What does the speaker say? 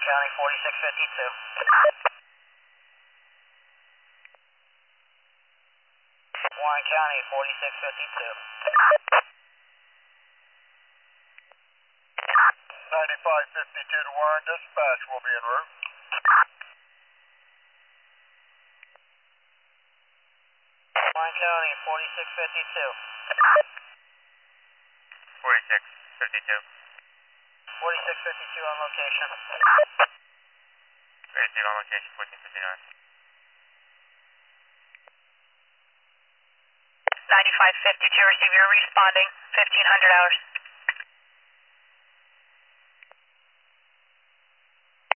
County 4652. Warren County 4652. 9552 to Warren, dispatch will be en route. Warren County 4652. 4652. 4652 on location. Receive on location 1459. 9552, receive, you're responding, 1500 hours.